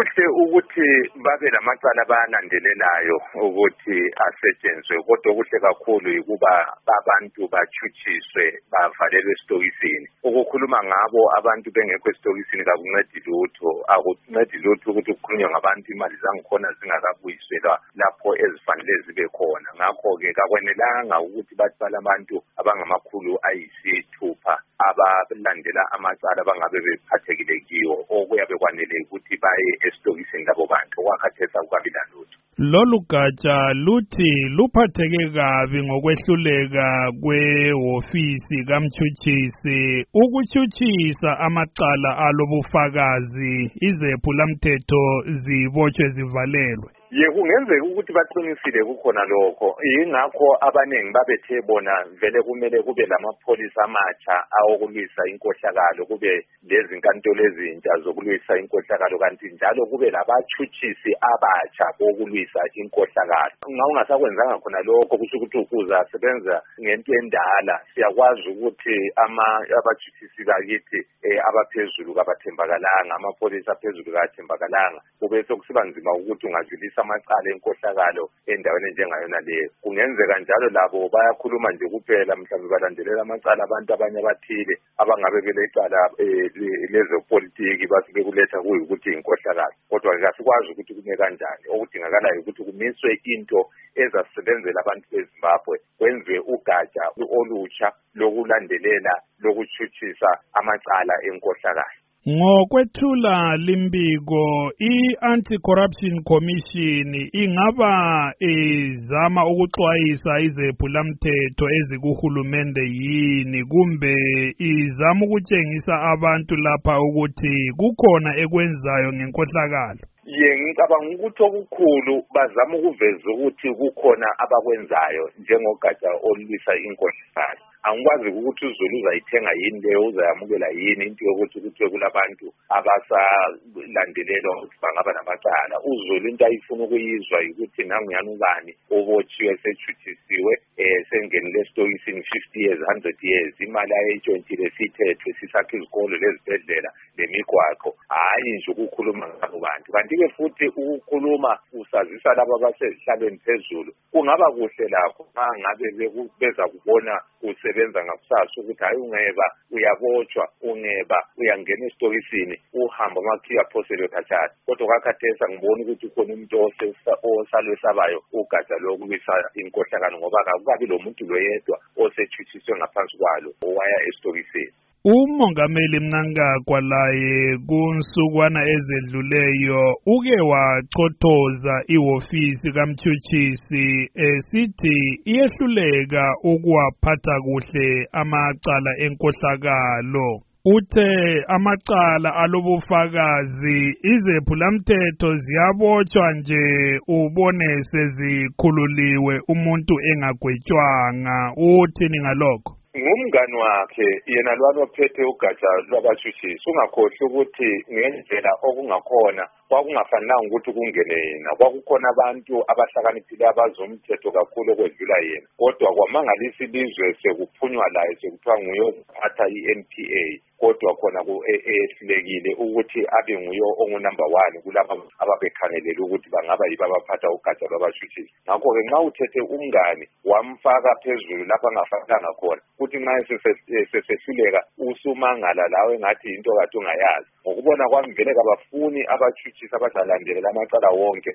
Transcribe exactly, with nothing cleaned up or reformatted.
kuhle ukuthi babe lamacala abalandelelayo ukuthi asetshenzwe, kodwa kuhle kakhulu ukuba abantu bachuchiswe bavalelwe esitokisini. Ukukhuluma ngabo abantu bengekho esitokisini kakuncedi lutho, akuncedi lutho ukuthi kukhulunywe ngabantu imali zangikhona zingakabuyiselwa lapho ezifanele zibe khona. Ngakho-ke kakwenelanga ukuthi bathi balabantu abangamakhulu ayisithupha abalandela amacala bangabe bephathekile kiwo okuyabe kwanele ukuthi baye esitokisini labo bantu. Okwakhathesa kukabila lutho. Lolu gatsha luthi luphatheke kabi ngokwehluleka kwehofisi kamtshutshisi ukutshutshisa amacala alobufakazi izephulamthetho zibotshwe zivalelwe. Ye kungenzeka ukuthi baqinisile kukhona lokho, yingakho abaningi babethe bona vele kumele kube lamapholisa amatsha awokulwisa inkohlakalo, kube lezinkantolo ezintsha zokulwisa inkohlakalo, kanti njalo kube labatshutshisi abatsha bokulwisa inkohlakalo. Nxa ungasakwenzanga khona lokho kusho ukuthi ukuza sebenza ngento endala. Siyakwazi ukuthi ama abatshutshisi bakithi eh, abaphezulu kabathembakalanga, amapholisa aphezulu kathembakalanga, kube sokusiba nzima ukuthi ungadlulisa amacala enkohlakalo endaweni njengayona leyo. Kungenzeka njalo labo bayakhuluma nje kuphela, mhlawumbe balandelela amacala abantu abanye abathile abangabe belecala lezopolitiki basuke kuletha kuyikuthi inkohlakalo. Kodwa ke asikwazi ukuthi kume kanjani. Okudingakalayo ukuthi kumiswe into ezasebenzela abantu beZimbabwe, kwenziwe ugatsha olutsha lokulandelela lokutshutshisa amacala enkohlakalo. Ngokwethula limbiko i-Anti-Corruption Commission ingaba izama ukuxwayisa izephulamthetho ezikuhulumende yini, kumbe izama ukutshengisa abantu lapha ukuthi kukhona ekwenzayo ngenkohlakalo? Ye ngicabanga ukuthi okukhulu bazama ukuveza ukuthi kukhona abakwenzayo njengogatsha olwisa inkohlakalo. Angikwazi ukuthi uZulu uzayithenga yini leyo, uzayamukela yini into yokuthi kuthiwe kulabantu abasalandelelwa ukuthi bangaba namacala. UZulu into ayifuna ukuyizwa ukuthi nanguyani ubani obotshiwe setshutshisiwe eh sengenile esitokisini fifty years one hundred years, imali ayitshontshile sithethwe sisakha izikolo lezibhedlela lemigwaqo. Hayi nje ukukhuluma ngabo bantu, kanti-ke futhi ukukhuluma usazisa labo abasezihlalweni phezulu kungaba kuhle lakho ma ngabe beza kubona usebenza ngakusasa ukuthi hayi ungeba uyabotshwa, ungeba uyangena esitokisini uhamba amakhiya aphoselwe khatshana. Kodwa kakhathesa ngibona ukuthi ukhona umuntu osalwe sabayo ugatsha lokulwisa inkohlakalo, ngoba akukabi lo muntu loyedwa osetshutshisiwe ngaphansi kwalo owaya esitokisini. Umongameli Mnangagwa laye kunsukwana ezedluleyo uke wachothoza ihofisi kamtshutshisi esithi iyehluleka ukuwaphatha kuhle amacala enkohlakalo. Uthe amacala alobufakazi izephulamthetho ziyabotshwa nje ubone sezikhululiwe umuntu engagwetshwanga. Uthini ngalokho? Ngumngani wakhe yena lwalo ophethe ugatsha lwabatshutshisi. Ungakhohlwa ukuthi ngendlela okungakhona kwakungafanelanga ukuthi kungene yena, kwakukhona abantu abahlakaniphile abazomthetho kakhulu okwedlula yena, kodwa kwamangalisa ilizwe sekuphunywa laye sekuthiwa nguye ophatha i-N P A, kodwa khona ehlulekile ukuthi abe nguye ongunumber one kulabo ababekhangelele ukuthi bangaba yibo abaphatha ugatsha lwabatshutshisi. Ngakho-ke nxa uthethe umngani wamfaka phezulu lapha angafanelanga khona, kuthi nxa sesehluleka usumangala lawe ngathi into kade ungayazi. Ngokubona kwami vele kabafuni abatshutshisi abazalandelela amacala wonke